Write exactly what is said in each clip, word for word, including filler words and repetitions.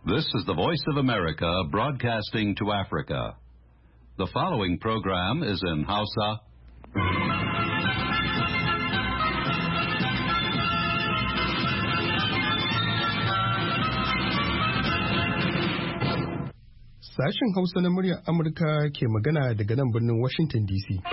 This is the Voice of America broadcasting to Africa. The following program is in Hausa. Sashen Hausa na muryar Amurka ke magana daga nan birnin Washington D C.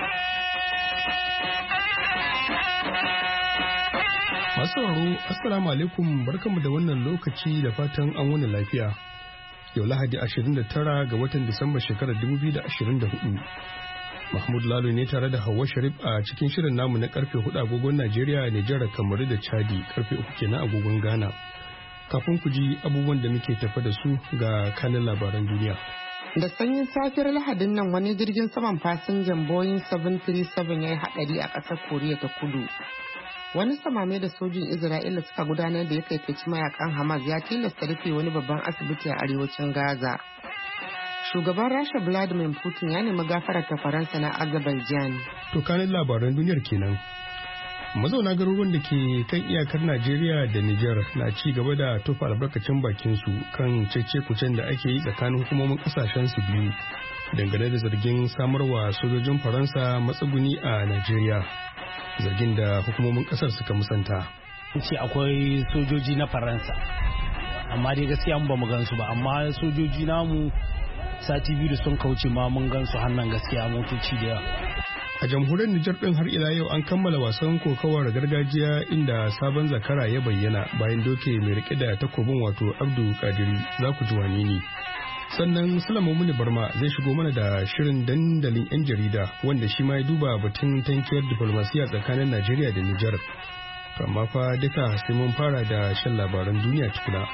Masu sauraro, Assalamu alaikum, barkanmu da wannan lokaci da fatan an wani lafiya. Yau Lahadi ashirin da tara ga watan Disamba shekarar dubu biyu da ashirin da hudu. Mahmud Lalo ne tare da Hauwa Sharif a cikin shirin namu na karfe hudu agogon Najeriya, Nijar, Kamaru da Chadi, karfe uku kenan agogon Ghana. Kafin ku ji abubuwan da muke tafa da su ga kanin labaran duniya. Da sanyin safiyar Lahadin nan wani jirgin saman fasinjan Boeing seven thirty-seven ya yi haɗari a ƙasar Koriya ta Kudu. Wani samame da sojin Isra'ila suka gudanar da ya kaikaici mayakan Hamas ya tilasta rufe wani babban asibiti a arewacin Gaza. Shugaban Rasha Vladimir Putin ya nemi gafarar ta Faransa na Azerbaijan. To kanin labaran duniyar kenan. Mazauna garuruwan da ke kan iyakar Najeriya da Nijar na ci gaba da tofa albarkacin bakin su kan cece-kucen da ake yi tsakanin hukumomin kasashen su biyu dangane da zargin samarwa sojojin Faransa matsuguni a Najeriya, zargin da hukumomin kasar suka musanta. Ce akwai sojoji na Faransa, amma dai gaskiya mun ba mu gansu ba, amma sojoji namu sati biyu da sun kauce ma mun gansu hannan gaskiya motoci da yawa. A jamhuriyar Nijar ɗin har ila yau an kammala wasan kokawar gargajiya inda sabon zakara ya bayyana bayan doke mai rike da takobin wato Abdu Kadiri, za ku ji wane ne. Sannan Sulaiman Muni Barma zai shigo mana da shirin dandalin 'yan jarida wanda shi ma ya duba batun tankiyar diplomasiya tsakanin Najeriya da Nijar. Amma fa duka sai mun fara da shan labaran duniya tukuna.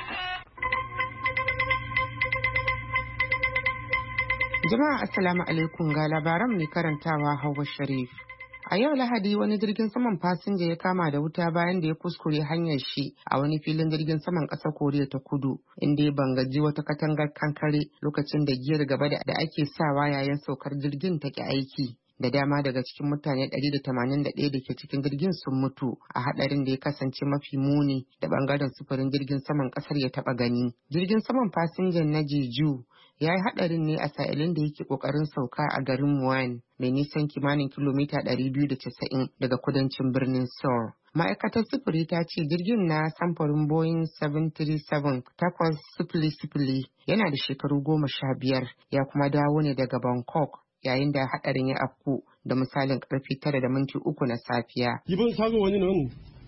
Jama'a Assalamu alaikum, ga labaran mai karantawa Hauwa Sharif. A yau Lahadi wani jirgin saman fasinja ya kama da wuta bayan da ya kuskure hanyar shi a wani filin jirgin saman ƙasar Koriya ta Kudu, inda ya bangaji wata katangar kankare lokacin da giyar gaba da ake sawa yayin saukar jirgin ta ki aiki. Da dama daga cikin mutane ɗari da tamanin da ɗaya da ke cikin jirgin sun mutu a hadarin da ya kasance mafi muni da bangaren sufurin jirgin saman ƙasar ya taɓa gani. Jirgin saman fasinjan na Jeju ya yi hadarin ne a sa'ilin da yake kokarin sauka a garin Muan mai nisan kimanin kilomita ɗari biyu da casa'in daga kudancin birnin Seoul. Ma'aikatar sufuri ta ce jirgin na samfurin Boeing seven thirty-seven takwas sifili sifili yana da shekaru goma sha biyar, ya kuma dawo ne daga Bangkok yayin da hadarin ya afku da misalin karfe tara da minti uku na safiya. 이번 사고 원인은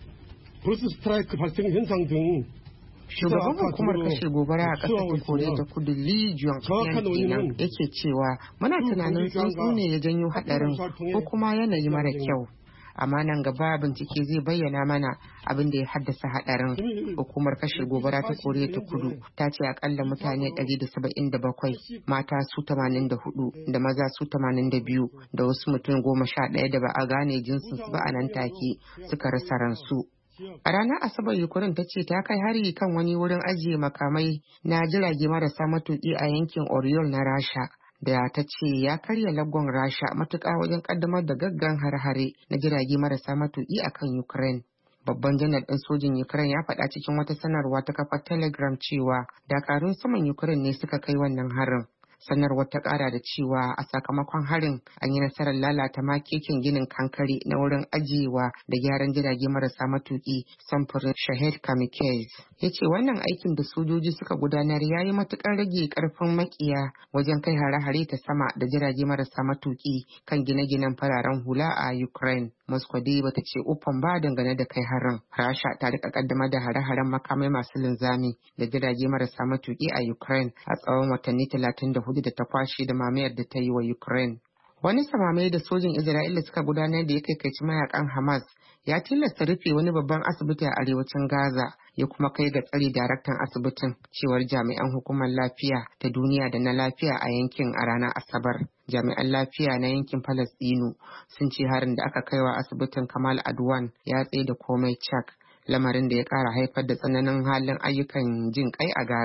버스 스트라이크 발생 현상 등 Shugaban hukumar kashe gobara a ƙasar Koriya ta Kudu Lee Jong-un kenan yake cewa muna tunanin tsuntsu ne ya janyo hadarin ko kuma yanayi mara kyau. Amma nan gaba bincike zai bayyana mana abin da ya haddasa hadarin. Hukumar kashe gobara ta Koriya ta Kudu ta ce akalla mutane ɗari da saba'in da bakwai, mata su tamanin da hudu da maza su tamanin da biyu da wasu mutum goma sha ɗaya da ba a gane jinsinsu ba a nan take suka rasa ransu. A ranar Asabar Ukraine ta ce ta kai hari kan wani wurin ajiye makamai na jirage marasa matuƙi a yankin Oriol na Rasha, da ta ce ya karya lagon Rasha matuƙa wajen ƙaddamar da gaggan har-hare na jirage marasa matuƙi a kan Ukraine. Babban janar ɗin sojin Ukraine ya faɗa cikin wata sanarwa ta kafar Telegram cewa dakarun saman Ukraine ne suka kai wannan harin. Sanarwar ta kara da cewa a sakamakon harin an yi nasarar lalata makekin ginin kankare na wurin ajiyewa da gyaran jirage marasa matuki samfurin Shahed Kamikaze. Ya ce wannan aikin da sojoji suka gudanar ya yi matukar rage karfin makiya wajen kai hare-hare ta sama da jirage marasa matuki kan gine-ginen fararen hula a Ukraine. Moscow dai bata ce uffan ba dangane da kai harin. Rasha ta rika kaddamar da hare-haren makamai masu linzami da jirage marasa matuki a Ukraine a tsawon watanni talatin da hudu da ta kwashe da mamayar da ta yi wa Ukraine. Wani samame da sojin Isra'ila suka gudanar da ya kaikaici mayakan Hamas ya tilasta rufe wani babban asibiti a arewacin Gaza, ya kuma kai ga tsare daraktan asibitin, cewar jami'an hukumar lafiya ta duniya da na lafiya a yankin a ranar Asabar. Jami'an lafiya na yankin Falasɗinu sun ce harin da aka kaiwa asibitin Kamal Adwan ya tsaye da komai cak, lamarin da ya ƙara haifar da tsananin halin ayyukan jin kai a Gaza.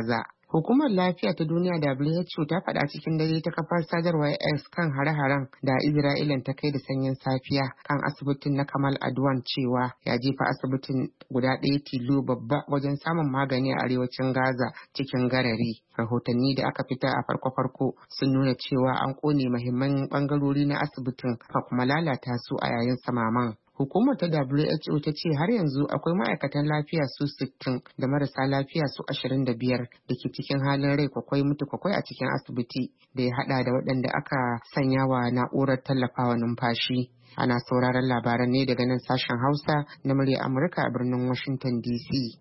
Hukumar Lafiya ta Duniya W H O ta faɗa cikin dare ta kafar sadarwar X kan hare-haren da Isra'ilan ta kai da sanyin safiya kan asibitin na Kamal Adwan cewa ya jefa asibitin guda ɗaya tilo babba wajen samun magani a arewacin Gaza cikin garari. Rahotanni da aka fitar a farko-farko sun nuna cewa an ƙone muhimman ɓangarori na asibitin ka kuma lalata su a yayin samaman. Hukumar ta W H O ta ce har yanzu akwai ma'aikatan lafiya su sittin da marasa lafiya su ashirin da biyar da ke cikin halin rai kwakwai mutu kwakwai a cikin asibiti da ya hada da waɗanda aka sanya wa na'urar tallafawa numfashi. Ana sauraron labaran ne daga nan sashen Hausa na murya Amurka a birnin Washington D C.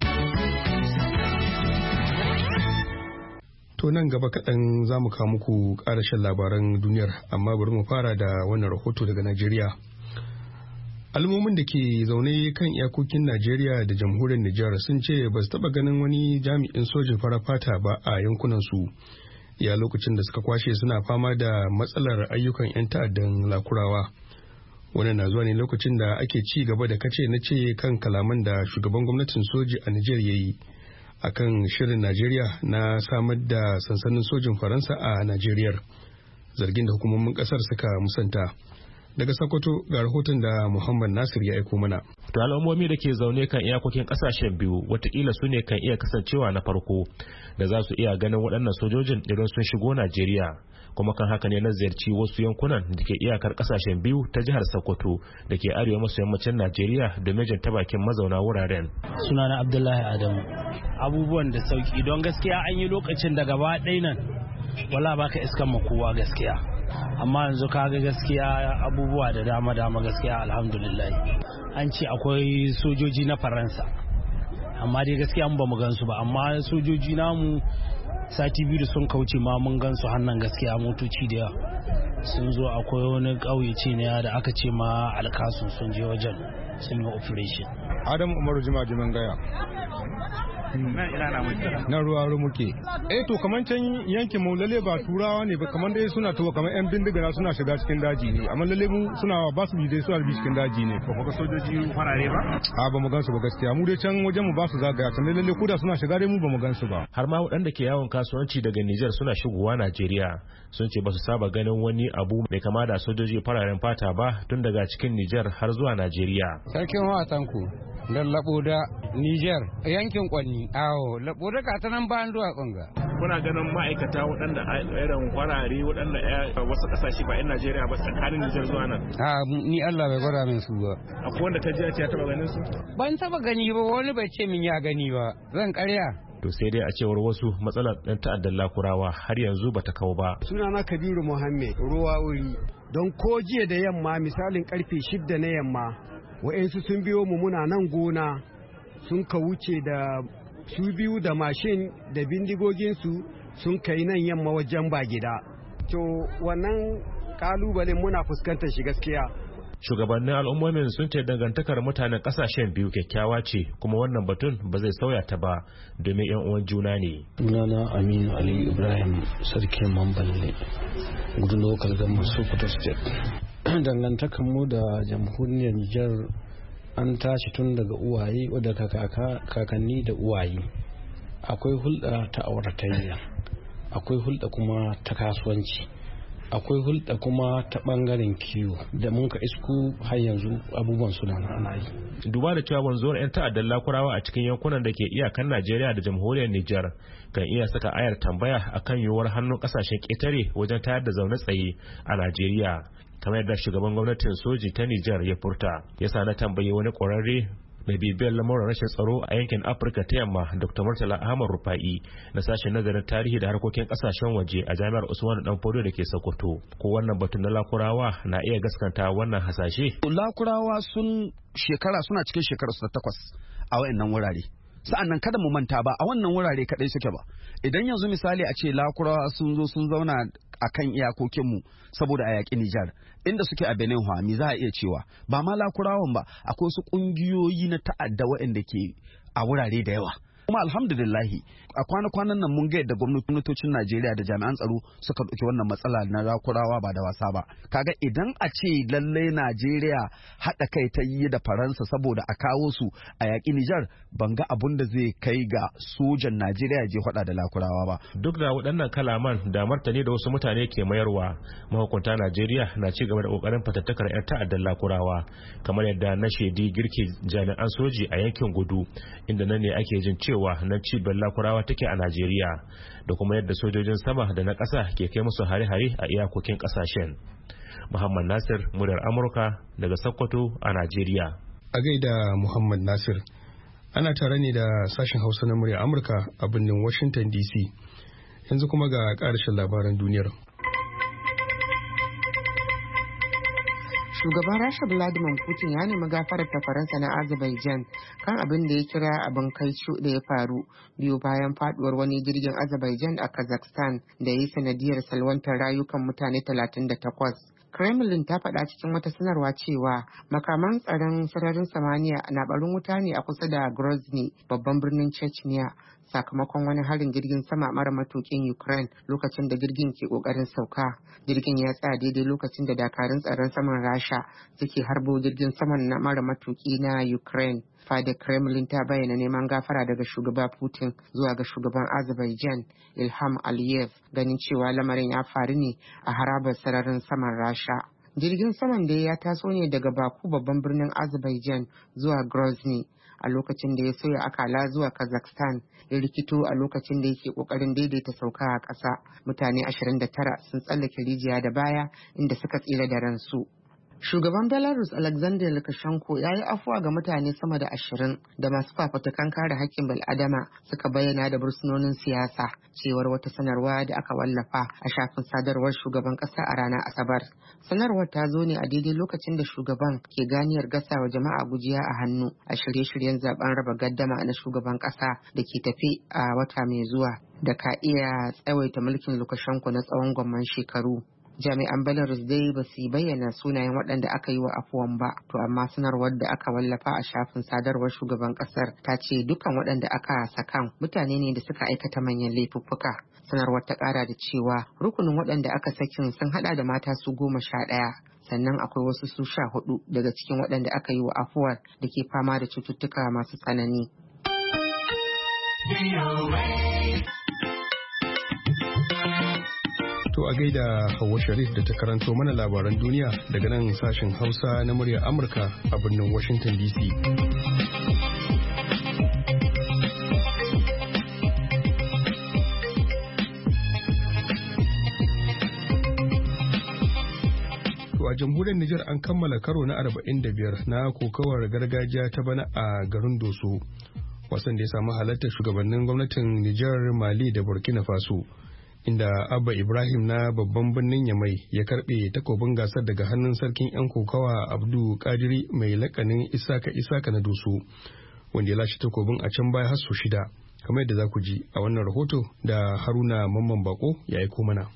To nan gaba kaɗan za mu kawo muku ƙarashin labaran duniyar, amma bari mu fara da wannan rahoto daga Najeriya. Al'ummomin da ke zaune kan iyakokin Najeriya da jamhuriyar Nijar sun ce ba su taɓa ganin wani jami'in sojin farar fata ba a yankunansu ya lokacin da suka kwashe suna fama da matsalar ayyukan 'yan ta'addan lakurawa. Wannan na zuwa ne lokacin da ake ci gaba da kace na ce kan kalaman da shugaban gwamnatin soji a Nijar ya yi a kan shirin Najeriya na samar da sansanin sojin Faransa a Najeriyar, zargin da hukumomin ƙasar suka musanta. Daga Sokoto ga rahoton da Muhammad Nasir ya aiko mana. To al'ummomi da ke zaune kan iyakokin kasashen biyu watakila su ne kan iya kasancewa na farko da za su iya ganin waɗannan sojojin idan sun shigo Najeriya. Kuma kan haka ne na ziyarci wasu yankunan da ke iyakar kasashen biyu ta jihar Sokoto da ke arewa maso yammacin Najeriya da mijin ta bakin mazauna wuraren. Sunana Abdullahi Adamu. Abubuwan da sauki don gaskiya an yi lokacin da gaba ɗaya nan wala baka iskan ma kowa gaskiya. Amma yanzu kaga gaskiya abubuwa da dama dama gaskiya alhamdulillah. An ce akwai sojoji na Faransa amma dai gaskiya ba mu gansu ba, amma sojoji namu sati biyu da sun kauce ma mun gansu hannan gaskiya motoci da sun zo. Akwai wani ƙauye ce ne da aka ce ma alkasun sun je wajen sun yi operation. Adamu Umaru Jima Jiman Gaya. nan ina na muke na ruwa ruwa muke eh to kaman can yankin mu lalle ba turawa ne ba, kaman dai suna to kaman yan bindiga suna shiga cikin daji ne, amma lalle mu suna ba su bi dai suna bi cikin daji ne. Ba ga sojoji farare ba a ba mu gansu ba gaskiya, mu dai can wajen mu ba su zagaya can lalle ko da suna shiga dai mu ba mu gansu ba. Har ma waɗanda ke yawon kasuwanci daga Nijar suna shigowa Najeriya sun ce ba su saba ganin wani abu mai kama da sojoji fararen fata ba tun daga cikin Nijar har zuwa Najeriya. Sarkin watanku dan Laboda Niger yankin Kwanni awo Laboda ka ta nan ba zuwa Konga. Kuna ganin ma'aikata waɗanda irin kwarare waɗanda wasu ƙasashe ba 'yan Najeriya ba tsakanin Nijar zuwa nan? A ni Allah bai gwada min su ba. Akwai wanda ka ji ya taɓa ganin su? Ban taɓa gani ba, wani bai ce min ya gani ba, zan ƙarya. To sai dai a cewar wasu matsalar ɗan ta'addan Lakurawa har yanzu bata kawo ba. Sunana Kabiru Muhammad ruwa wuri don ko jiya da yamma misalin karfe shidda na yamma wa'yansu sun biyo mu muna nan gona sun ka wuce da su biyu da mashin da bindigoginsu sun kai nan yamma wajen ba gida. To wannan kalubalen muna fuskantar shi gaskiya. Shugabannin al'ummomin sun ce dangantakar mutanen kasashen biyu kyakkyawa ce, kuma wannan batun ba zai sauya ta ba domin yan uwan juna ne. Sunana Aminu Ali Ibrahim sarkin Mamballe gudu local government Sokoto state. Dangantakar mu da jamhuriyar Nijar an tashi tun daga uwaye wadda kakanni da uwaye. Akwai hulɗa ta auratayya, akwai hulɗa kuma ta kasuwanci, akwai hulɗa kuma ta ɓangaren kiwo da mun ka isku har yanzu abubuwan suna ana yi. Duba da cewa wanzuwar 'yan ta'addan Lakurawa a cikin yankunan da ke iyakan Najeriya da jamhuriyar Nijar kan iya saka ayar tambaya akan yiwuwar hannun kasashen ƙetare wajen tayar da zaune tsaye a Najeriya, kamar yadda shugaban gwamnatin soji ta Nijar ya furta. Yasa na tambayi wani ƙwararre mai bibiyar lamuran rashin tsaro a yankin Afirka ta Yamma, Dr. Murtala Ahmad Rufa'i na sashen nazarin tarihi da harkokin kasashen waje a Jami'ar Usman Danfodiyo da ke Sokoto. Ko wannan batun na Lakurawa na iya gaskanta wannan hasashe? Lakurawa sun shekara suna cikin shekaru su takwas a wayannan wurare. Sa'annan kada mu manta ba a wannan wurare kadai suke ba. Idan yanzu misali a ce Lakurawa sun zo sun zauna a kan iyakokinmu saboda a yaƙi Nijar, inda suke a Benin mi za a iya cewa ba ma Lakurawan ba, akwai su ƙungiyoyi na ta'adda waɗanda ke a wurare da yawa. kuma alhamdulillahi a kwana-kwanan nan mun ga yadda gwamnatocin Najeriya da jami'an tsaro suka ɗauki wannan matsala na lakurawa ba da wasa ba. Kaga idan a ce lallai Najeriya haɗa kai ta yi da Faransa saboda a kawo su a yaƙi Nijar, ban ga abun da zai kai ga sojan Najeriya je faɗa da lakurawa ba. Duk da waɗannan kalaman da martani da wasu mutane ke mayarwa, mahukunta Najeriya na ci gaba da ƙoƙarin fatattakar 'yan ta'addar lakurawa, kamar yadda na shaidi girke jami'an soji a yankin Gudu, inda nan ne ake jin cewa nan cibiyar lakurawa take a Najeriya, da kuma yadda sojojin sama da na ƙasa ke kai musu hare-hare a iyakokin ƙasashen. Muhammad Nasir, muryar Amurka daga Sokoto a Najeriya. A gaida Muhammad Nasir, ana tare ne da sashen Hausa na muryar Amurka a birnin Washington D C. Yanzu kuma ga ƙarshen labaran duniyar. Shugaban Rasha Vladimir Putin ya nemi gafarar ta Faransa na Azerbaijan kan abin da ya kira abin kaico da ya faru biyu bayan faduwar wani jirgin Azerbaijan a Kazakhstan da ya yi sanadiyar salwantar rayukan mutane talatin da takwas. Kremlin ta faɗa cikin wata sanarwa cewa makaman tsaron sararin samaniya na barin wuta ne a kusa da Grozny, babban birnin Chechnya, sakamakon wani harin jirgin sama mara matukin Ukraine lokacin da jirgin ke kokarin sauka. Jirgin ya tsaya daidai lokacin da dakarun tsaron saman Rasha suke harbo jirgin saman na mara matuki na Ukraine. Fadar Kremlin ta bayyana neman gafara daga shugaba Putin zuwa ga shugaban Azerbaijan Ilham Aliyev, ganin cewa lamarin ya faru ne a harabar sararin saman Rasha. Jirgin saman da ya taso ne daga Baku, babban birnin Azerbaijan, zuwa Grozny a lokacin da ya soya akala zuwa Kazakhstan, ya rikito a lokacin da yake kokarin daidaita sauka a ƙasa. Mutane ashirin da tara sun tsallake rijiya da baya inda suka tsira da ransu. Shugaban Belarus Alexander Lukashenko ya yi afuwa ga mutane sama da ashirin da masu fafutukan kare haƙƙin bil'adama suka bayyana da bursunonin siyasa, cewar wata sanarwa da aka wallafa a shafin sadarwar shugaban ƙasa a ranar Asabar. Sanarwar ta zo ne a daidai lokacin da shugaban ke ganiyar gasa wa jama'a gujiya a hannu a shirye-shiryen zaben raba gaddama na shugaban ƙasa da ke tafi a wata mai zuwa da ka iya tsawaita mulkin Lukashenko na tsawon gwamman shekaru. Jami'an Belarus dai ba su bayyana sunayen waɗanda aka yi wa afuwan ba, to amma sanarwar da aka wallafa a shafin sadarwar shugaban ƙasar ta ce dukkan waɗanda aka sakan mutane ne da suka aikata manyan laifuffuka. Sanarwar ta ƙara da cewa rukunin waɗanda aka sakin sun haɗa da mata su goma sha ɗaya, sannan akwai wasu su sha hudu daga cikin waɗanda aka yi wa afuwar da ke fama da cututtuka masu tsanani. To a gaida Hauwa Sharif da ta karanto mana labaran duniya daga nan sashen Hausa na muryar Amurka a birnin Washington D C. To a jamhuriyar Nijar an kammala karo na arba'in da biyar na kokawar gargajiya ta bana a garin Doso, wasan da ya samu halartar shugabannin gwamnatin Nijar, Mali da Burkina Faso, inda Abba Ibrahim na babban birnin Yamai ya karbe takobin gasar daga hannun sarkin 'yan kokawa Abdu Kadiri mai lakanin Isaka Isaka na Doso, wanda ya lashe takobin a can baya har sau shida, kamar yadda za ku ji a wannan rahoto da Haruna Mamman Bako ya aiko mana.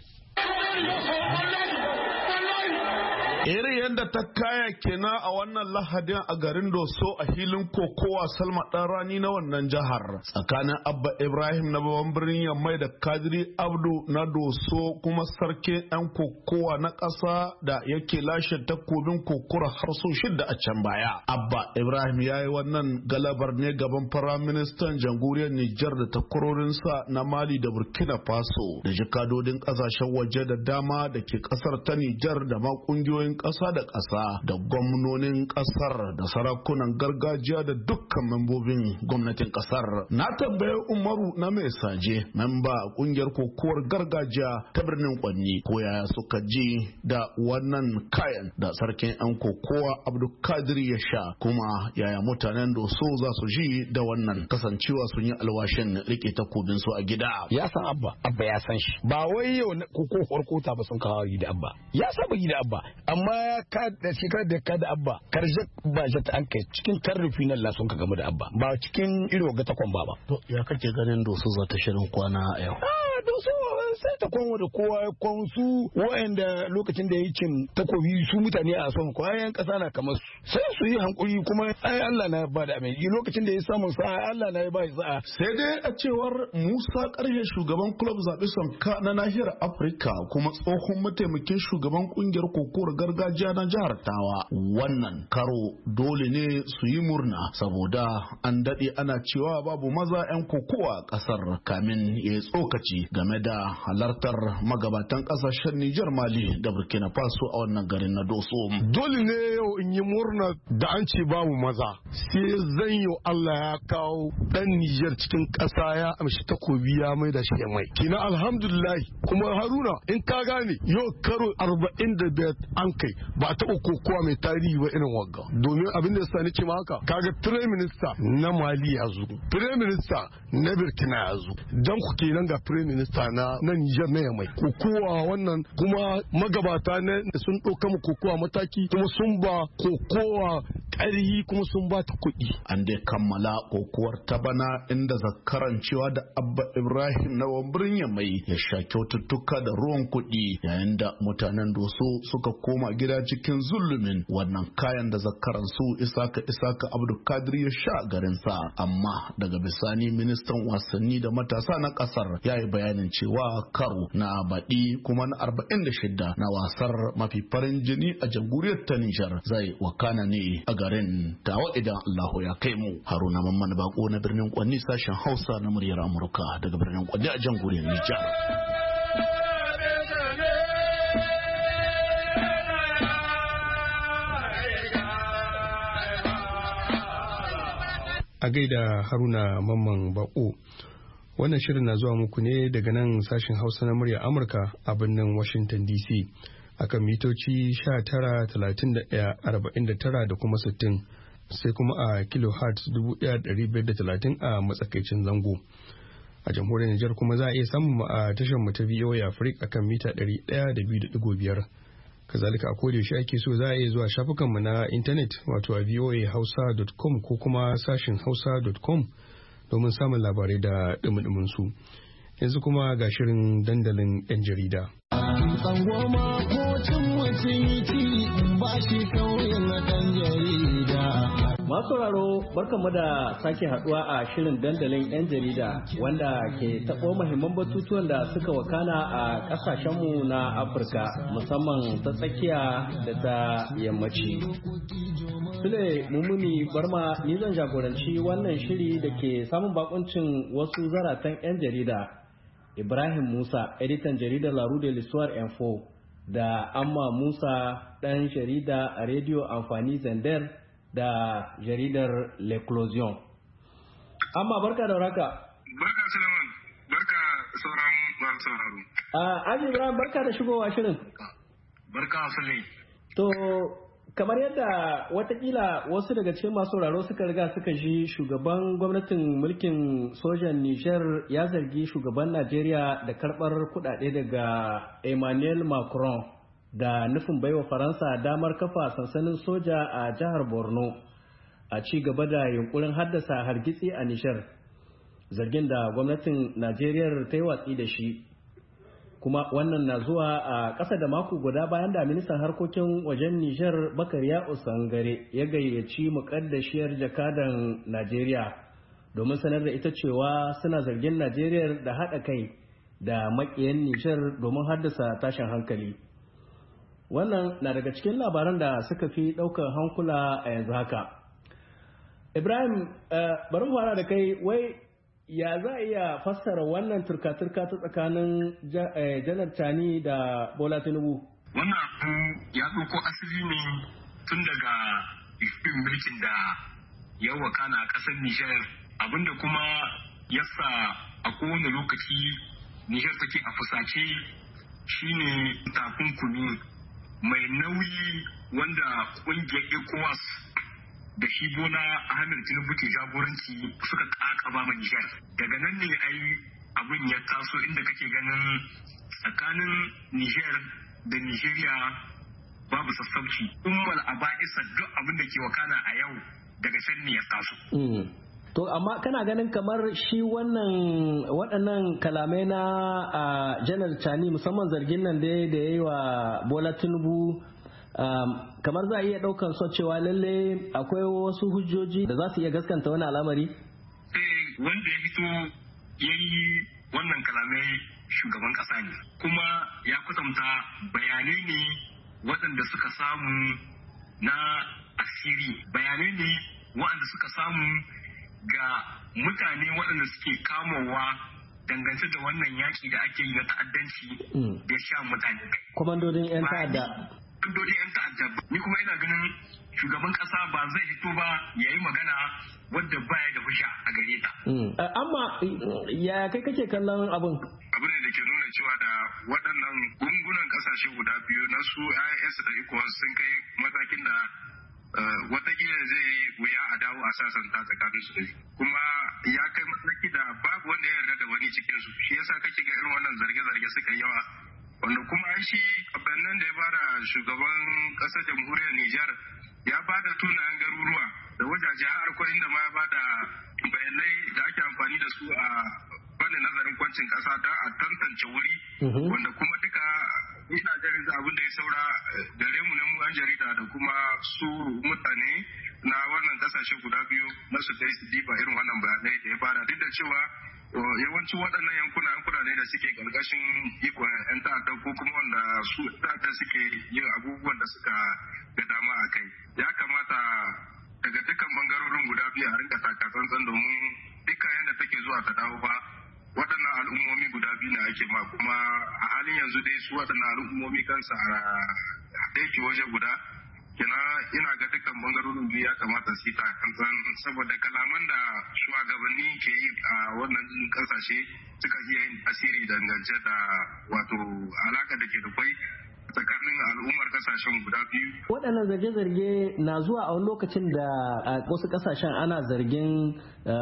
Irin yadda ta kaya kenan a wannan lahadin a garin Doso a hilin kokowa Salma ɗan rani na wannan jihar tsakanin Abba Ibrahim na babban birnin Yammai da Kadiri Abdu na Doso, kuma sarkin 'yan kokowa na ƙasa da yake lashe takobin kokura har sau shida a can baya. Abba Ibrahim ya yi wannan galabar ne gaban Firaministan jamhuriyar Nijar da takwarorinsa na Mali da Burkina Faso da jikadodin ƙasashen waje da dama da ke ƙasar ta Nijar da ma ƙungiyoyin ƙasa da ƙasa da gwamnonin ƙasar da sarakunan gargajiya da dukkan membobin gwamnatin ƙasar. Na tambaye Umaru na mai saje, memba ƙungiyar kokowar gargajiya ta birnin Kwanni, ko yaya suka ji da wannan kayan da sarkin 'yan kokowa Abdulkadir ya sha, kuma yaya mutanen Doso za su ji da wannan kasancewa sun yi alwashin rike takobin su a gida. Ya san Abba, Abba ya san shi. Ba wai yau kokowar kota ba sun kawo yi da Abba. Ya saba yi da Abba. Amma ya ka da shekarar da ka da Abba karshe ba shi ta an kai cikin tarrufi nan la sun ka gamu da Abba ba cikin iro ga takwan ba ba. To ya kake ganin Doso za ta shirin kwana a yau? doso sai ta kwanwa da kowa kwan su wa'anda lokacin da ya cin takobi su mutane a son kwayan kasa na kamar su sai su yi hankuri kuma ai Allah na ba da mai lokacin da ya samu sa'a Allah na ya ba sa'a. Sai dai a cewar Musa Karhe shugaban club zaɓe sonka na nahiyar Afirka kuma tsohon mataimakin shugaban kungiyar kokowar gargajiya na jihar Tawa wannan karo dole ne su yi murna saboda an daɗe ana cewa babu maza 'yan kokowa ƙasar kamin ya yi tsokaci game da halartar magabatan ƙasashen Nijar, Mali da Burkina Faso a wannan garin na Doso. Dole ne yau in yi murna da an ce babu maza sai zan yi Allah ya kawo ɗan Nijar cikin ƙasa ya amshi takobi ya mai da shi mai. Kina alhamdulillah kuma Haruna in ka gane yau karo arba'in da biyar an kai ba a taɓa kokowa mai tarihi ba irin wagga domin abin da ya ce ma haka kaga prime minister na Mali ya zo prime minister na Burkina ya zo dan ku kenan ga prime minister na na Niger na Yamai kokowa wannan kuma magabata ne sun ɗauka mu kokowa mataki kuma sun ba kokowa ƙarhi kuma sun ba ta kuɗi. An dai kammala kokowar ta bana inda zakaran cewa da Abba Ibrahim na wambirin Yamai ya sha kyaututtuka da ruwan kuɗi yayin da mutanen Doso suka koma gida cikin zulumin wannan kayan da zakaran su Isaka Isaka Abdulkadir ya sha garin sa amma daga bisani ministan wasanni da matasa na kasar ya yi bayanin cewa karo na baɗi kuma na arba'in da shida na wasar mafi farin jini a jamhuriyar ta Nijar zai wakana ne a garin Tawa idan Allahu ya kai mu. Haruna Mamman Bako na birnin Kwanni sashen Hausa na muryar Amurka daga birnin Kwanni a jamhuriyar Nijar. A gaida Haruna Mamman Bako. Wannan shirin na zuwa muku ne daga nan sashen Hausa na murya Amurka a birnin Washington D C akan mitoci sha tara, talatin da ɗaya, arba'in da tara da kuma sittin sai kuma a kilohertz dubu ɗaya da ɗari biyar da talatin a matsakaicin zango. A jamhuriyar Nijar kuma za a iya samun a tashar mu ta V O A Africa akan mita ɗari ɗaya da biyu da ɗigo biyar. Kazalika a koda yaushe ake so za a iya zuwa shafukanmu na intanet wato a voa hausa dot com ko kuma sashin hausa dot com domin samun labarai da ɗumi su. Yanzu kuma ga shirin dandalin 'yan jarida. Tsangwama ko cin mutum ba shi kauyin na ɗan jarida. Masu raro barkanmu da sake haduwa a shirin dandalin 'yan jarida wanda ke taɓo mahimman batutuwan da suka wakana a ƙasashenmu na Afirka musamman ta tsakiya da ta yammaci. Sule Mummuni Barma ni zan jagoranci wannan shiri da ke samun bakuncin wasu zaratan 'yan jarida. Ibrahim Musa, editan jaridar La Rue de l'Histoire Info, da Amma Musa, ɗan jarida a rediyo amfani Zender da jaridar L'Eclosion. Amma barka da raka. Barka Suleiman, barka sauran masu sauraro. Ah, Aji Ibrahim barka da shigowa shirin. Barka Sule. To, kamar yadda watakila wasu daga cikin masu sauraro suka riga suka ji shugaban gwamnatin mulkin sojan Nijar ya zargi shugaban Najeriya da karɓar kuɗaɗe daga Emmanuel Macron da nufin baiwa Faransa damar kafa sansanin soja a jihar Borno a ci gaba da yunkurin haddasa hargitsi a Nijar, zargin da gwamnatin Najeriya ta yi watsi da shi. Kuma wannan na zuwa a ƙasa da mako guda bayan da ministan harkokin wajen Nijar Bakariya Usangare ya gayyaci muƙaddashiyar jakadan Najeriya domin sanar da ita cewa suna zargin Najeriya da haɗa kai da maƙiyan Nijar domin haddasa tashin hankali. Wannan na daga cikin labaran da suka fi ɗaukar hankula a yanzu haka. Ibrahim, bari mu fara da kai, wai ya za a iya fassara wannan turka-turka ta tsakanin janar Tani da Bola Tinubu? Wannan abu ya ɗauko asali ne tun daga ifin mulkin da ya wakana a ƙasar Nijar, abinda kuma ya sa a kowane lokaci Nijar take a fusace shine takunkumi mai nauyi wanda ƙungiyar ECOWAS da shi Bola Ahmed Tinubu ke jagoranci suka kakaba ma Nijar. Daga nan ne ai abin ya taso inda kake ganin tsakanin Nijar da Nijeriya babu sassauci. Ummal aba'isa duk abin da ke wakana a yau daga can ne ya taso. To amma kana ganin kamar shi wannan waɗannan kalamai na Janar Chani musamman zargin nan da ya yi wa Bola Tinubu kamar za a iya ɗaukar so cewa lalle akwai wasu hujjoji da za su iya gaskanta wani al'amari? Eh, wanda ya fito ya yi wannan kalamai shugaban ƙasa ne kuma ya kwatanta bayanai ne waɗanda suka samu na asiri, bayanai ne waɗanda suka samu ga mutane waɗanda suke kamowa dangance da wannan yaƙi da ake yi na ta'addanci da sha mutane. Kwamandodin 'yan ta'adda. Kwamandodin 'yan ta'adda. Ni kuma ina ganin shugaban ƙasa ba zai hito ba ya yi magana wadda baya da fusha a gare ta. Amma ya kai kake kallon abin? Abu ne da ke nuna cewa da waɗannan gungunan ƙasashe guda biyu na su I S da ECOWAS sun kai matakin da watakila zai yi wuya a dawo a sasanta tsakanin su kuma ya kai mataki da babu wanda ya yarda da wani cikin su shi yasa kake ga irin wannan zarge-zarge suka yawa wanda kuma an shi abannan da ya bada shugaban kasar jamhuriyar Nijar ya bada tunayen garuruwa da wajaje har ko inda ma ya bada bayanai da ake amfani da su a fannin nazarin kwancin kasa don a tantance wuri wanda kuma duka ina ganin abin da ya saura gare mu na mu an jarida da kuma su mutane na wannan kasashe guda biyu na su dai su diba irin wannan bayanai da ya fara duk da cewa yawancin waɗannan yankuna yankuna ne da suke ƙarƙashin ikon 'yan ta'adda ko kuma wanda su ta'adda suke yin abubuwan da suka ga dama a kai ya kamata daga dukkan bangarorin guda biyu a rinka takatsantsan domin dukkan yadda take zuwa ta dawo ba waɗannan al'ummomi guda biyu na ake ma kuma a halin yanzu dai su waɗannan al'ummomi kansa a ɗaya waje guda kina ina ga dukkan bangarorin biyu ya kamata su yi takantsan saboda kalaman da shugabanni ke yi a wannan kasashe suka iya yin asiri dangance da wato alaka da ke da kwai tsakanin al'ummar kasashen guda biyu. Waɗannan zarge-zarge na zuwa a wani lokacin da a wasu kasashen ana zargin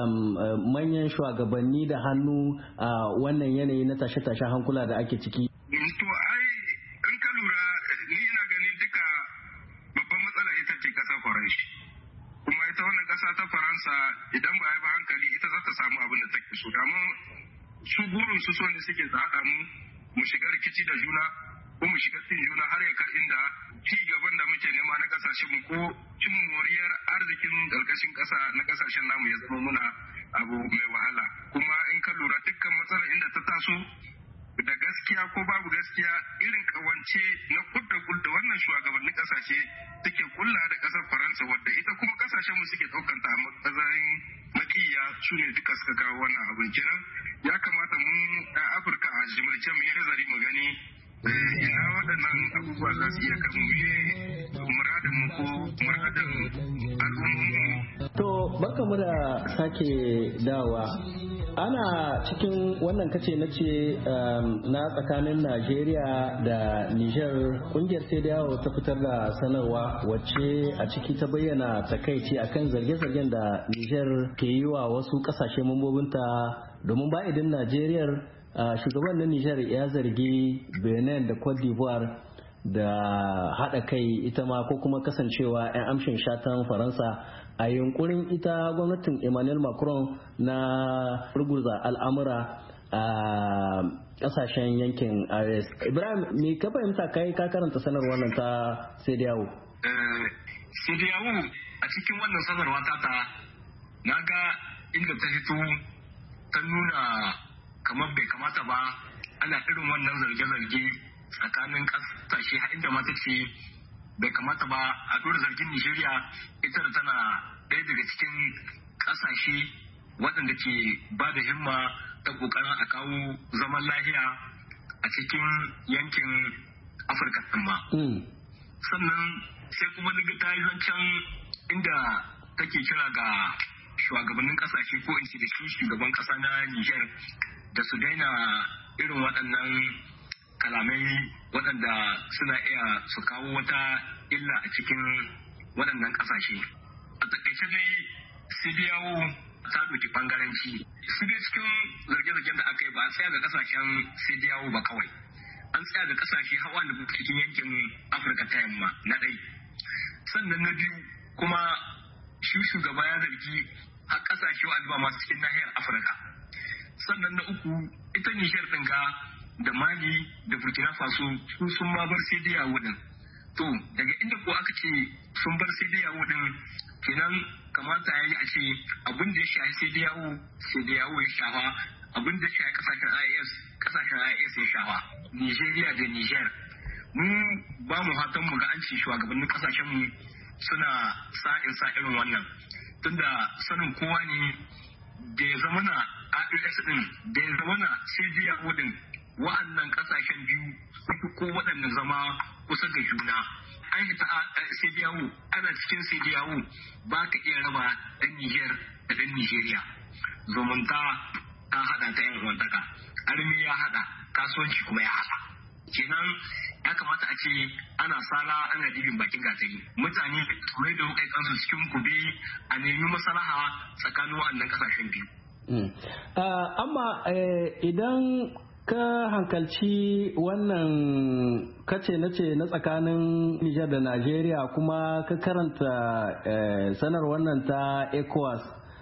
manyan shugabanni da hannu a wannan yanayi na tashe-tashen hankula da ake ciki. To ai in ka lura ni ina ganin duka babban matsala ita ce kasar Faransa. Kuma ita wannan kasa ta Faransa idan ba yi ba hankali ita za ta samu abin da take so. Amma su burin su so ne suke ta haɗa mu mu shiga rikici da juna ko mu shiga cin juna har ya kai inda ci gaban da muke nema na kasashen mu ko cin moriyar arzikin karkashin kasa na kasashen namu ya zama muna abu mai wahala kuma in ka lura dukkan matsalar inda ta taso da gaskiya ko babu gaskiya irin kawance na kudda kudda wannan shugabannin kasashe suke kulla da kasar Faransa wadda ita kuma kasashen mu suke daukan ta matsayin makiya su ne duka suka kawo wannan abin kenan ya kamata mu a Afirka a jimirce mu yi nazari mu gani ina waɗannan abubuwa za su iya kamu muradin mu ko muradin al'ummu. To barka mu da sake dawa. Ana cikin wannan kace na ce na tsakanin Najeriya da Niger kungiyar sai da yawo ta fitar da sanarwa wacce a ciki ta bayyana takaici akan zarge-zargen da Niger ke yi wa wasu kasashe mambobinta domin ba idan Najeriya shugaban na Nijar ya zargi Benin da Cote d'Ivoire da haɗa kai ita ma ko kuma kasancewa 'yan amshin shatan Faransa a yunkurin ita gwamnatin Emmanuel Macron na ruguza al'amura a ƙasashen yankin I S. Ibrahim, me ka fahimta kai ka karanta sanarwar nan ta Sediyawo? Sediyawo a cikin wannan sanarwa ta ta na ga inda ta fito ta nuna kamar bai kamata ba ana irin wannan zarge-zarge tsakanin kasashe har inda mata ce bai kamata ba a dora zargin Nigeria ita da tana ɗaya daga cikin kasashe waɗanda ke ba da himma ta ƙoƙarin a kawo zaman lahiya a cikin yankin Afirka ma. Sannan sai kuma liga ta yi zancen inda take kira ga shugabannin kasashe ko in ce da shi shugaban kasa na Niger da su daina irin waɗannan kalamai waɗanda suna iya su kawo wata illa a cikin waɗannan ƙasashe. A taƙaice dai Sidiyawo ta ɗauki ɓangaranci. Su dai cikin zarge-zargen da aka yi ba a tsaya ga ƙasashen Sidiyawo ba kawai. An tsaya ga ƙasashe hawa da cikin yankin Afirka ta yamma na ɗai. Sannan na biyu kuma shi shugaba ya zargi har kasashe wa'anda ba masu cikin nahiyar Afirka. Sannan na uku ita Nijar din ga da Mali da Burkina Faso su sun ma bar sai da yawo din. To daga inda ko aka ce sun bar sai da yawo din kenan kamata yayi a ce abin da ya shafi sai da yawo sai da yawo ya shafa, abin da ya shafi kasashen I A S kasashen I A S ya shafa. Nigeria da Niger mu ba mu hatan mu ga an ci shugabannin kasashen mu suna sa'in sa irin wannan, tunda sanin kowa ne da ya zama na A E S din da ya zama na C D A O din wa'annan kasashen biyu suke ko waɗanda zama kusa ga juna. An yi ta C D A O ana cikin C D A O ba ka iya raba ɗan Niger da ɗan Nigeria. Zumunta ta haɗa ta yan uwantaka, armi ya haɗa, kasuwanci kuma ya haɗa. Kenan ya kamata a ce ana sala ana dibin bakin gatari, mutane mai da kai kansu cikin kube a nemi maslaha tsakanin waɗannan kasashen biyu. Amma idan ka hankalci wannan kace na ce na tsakanin Nijar da Najeriya kuma ka karanta sanar wannan ta ECOWAS,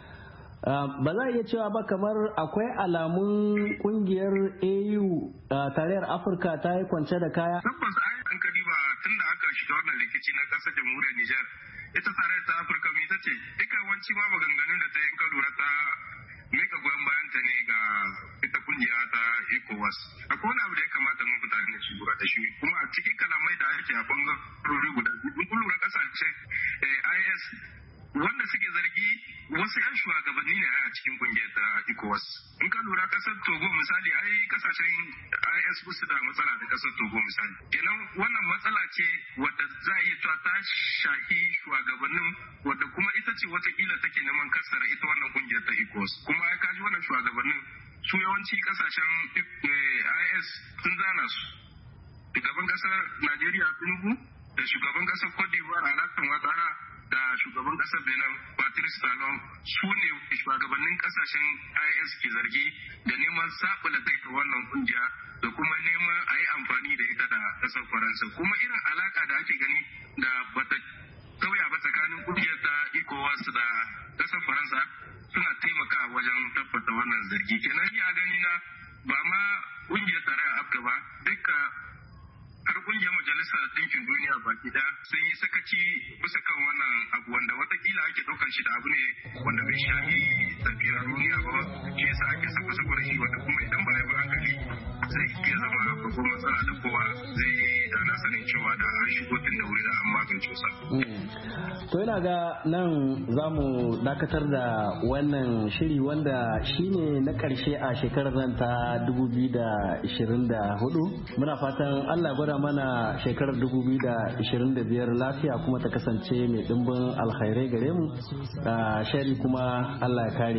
ba za a iya cewa ba kamar akwai alamun kungiyar A U tarayyar Afirka ta yi kwance da kaya? Tabbas ai an ka diba tun da aka shiga wannan rikici na kasar jamhuriyar Nijar, ita tarayyar ta Afirka mai ta ce duka wanci ma maganganun da ta yi ka lura ta mika goyon bayan ta ne ga ita kungiya ta ECOWAS. Akwai wani abu da ya kamata mun mutane su lura da shi, kuma a cikin kalamai da ake a bangarori guda biyu kun lura kasashen I S wanda suke zargi wasu 'yan shugabanni ne a cikin kungiyar ta ECOWAS. In ka lura kasar Togo misali, ai kasashen I S su da matsala da kasar Togo misali. Kenan wannan matsala ce wadda za a yi ta ta shahi shugabannin wadda kuma ita ce watakila take neman kasar ita wannan kungiyar ta ECOWAS. Kuma ya kaji wannan shugabannin su yawanci kasashen I S sun zana su. Shugaban kasar Najeriya Tinubu da shugaban kasar Cote d'Ivoire Alassane Ouattara da shugaban kasar Benin Patrice Talon su ne shugabannin kasashen I S ke zargi da neman sabula kai ta wannan kungiya da kuma neman a yi amfani da ita da kasar Faransa. Kuma irin alaka da ake gani da bata sauya ba tsakanin kungiyar ta ECOWAS da kasar Faransa suna taimakawa wajen tabbata wannan zargi. Kenan ni a gani na ba ma kungiyar tarayyar Afirka ba, duka har kungiyar majalisar ɗinkin duniya baki da sun yi sakaci bisa kan wannan abu wanda watakila ake ɗaukar shi da abu ne wanda bai shafi tafiyar duniya ba, shi yasa ake saka saka da shi wanda kuma idan ba a yi ba hankali zai iya zama babban matsala da kowa zai yi da na sanin cewa da an shigo tun da wuri da an magance sa. To yana ga nan za mu dakatar da wannan shiri wanda shine na ƙarshe a shekarar nan ta dubu biyu da ashirin da hudu. Muna fatan Allah gwada mana shekarar dubu biyu da ashirin da biyar lafiya kuma ta kasance mai dimbin alkhairai gare mu, shari kuma Allah ya kare.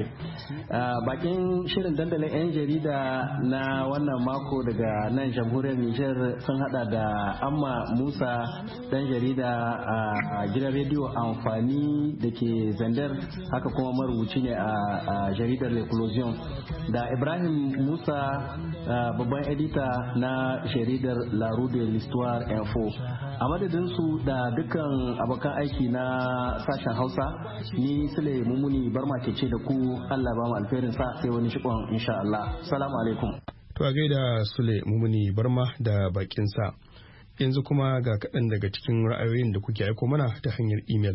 Bakin shirin dandalin 'yan jarida na wannan mako daga nan jamhuriyar Nijar sun hada da Amma Musa dan jarida a gidan rediyo amfani da ke Zandar, haka kuma marubuci ne a jaridar L'Eclosion, da Ibrahim Musa babban edita na jaridar La Rue de l'Histoire Info. A madadinsu da dukkan abokan aiki na sashen Hausa, ni Sule Mumuni Barma ke ce da ku Allah ba mu alferin sa sai wani shikon insha Allah. Salamu alaikum. To a gaida Sule Mumuni Barma da bakinsa. Yanzu kuma ga kaɗan daga cikin ra'ayoyin da kuke aiko mana ta hanyar imel.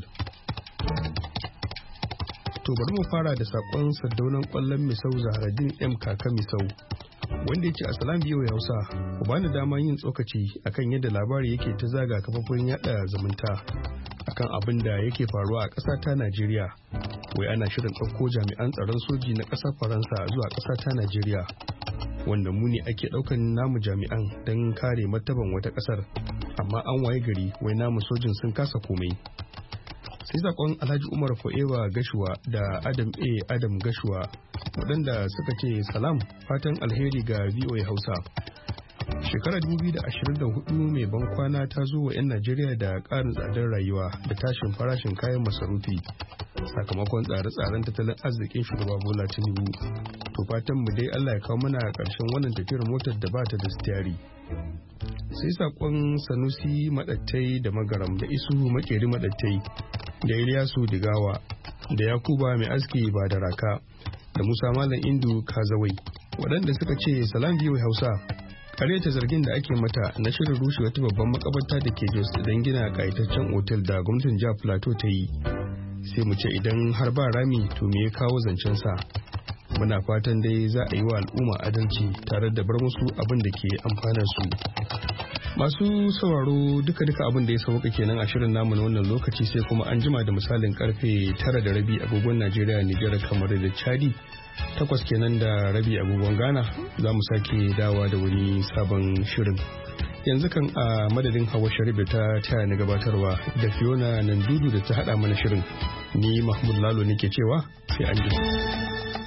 To bari mu fara da saƙon sardaunan ƙwallon Misau Zaharaddin M Kaka Misau, wanda ya ce Assalam biyo ya Hausa, ku bani dama yin tsokaci akan yadda labari yake ta zaga kafafun yada zumunta akan abin da yake faruwa a ƙasa ta Najeriya. Wai ana shirin ɗauko jami'an tsaron soji na ƙasar Faransa zuwa ƙasa ta Najeriya, wanda mu ne ake ɗaukan namu jami'an don kare martaban wata ƙasar, amma an waye gari wai namu sojin sun kasa komai. Sai sakon Alhaji Umar Fo'ewa Gashuwa da Adam A. Adam Gashuwa, waɗanda suka ce salam, fatan alheri ga V O A Hausa. Shekarar dubu biyu da ashirin da hudu mai ban kwana ta zo wa 'yan Najeriya da ƙarin tsadar rayuwa da tashin farashin kayan masarufi sakamakon tsare-tsaren tattalin arzikin shugaba Bola Tinubu. To fatan mu dai Allah ya kawo mana ƙarshen wannan tafiyar motar da ba ta da stiyari. Sai sakon Sanusi Madattai da Magaram da Isu Makeri Madattai da Ilyasu Digawa da Yakuba mai aski ba da raka da Musa Malam Indu Kazawai waɗanda suka ce salam biyu Hausa karyata zargin da ake mata na shirin rushe wata babban makabarta da ke Jos don gina kayataccen otel da gwamnatin jihar Plateau ta yi. Sai mu ce idan har ba rami to me ya kawo zancen sa. Muna fatan dai za a yi wa al'umma adalci tare da bar musu abin da ke amfanar su. Masu sauraro duka-duka abin da ya sauka kenan a shirin namu na wannan lokaci sai kuma an jima da misalin karfe tara da rabi agogon Najeriya, Nijar, kamar da Chadi. Takwas kenan da rabi agogon Ghana za mu sake dawa da wani sabon shirin. Yanzu kan a madadin Hawa Sharif da ta taya na gabatarwa da Fiona Nandudu da ta hada mana shirin. Ni Mahmud Lalo nake cewa sai an jima.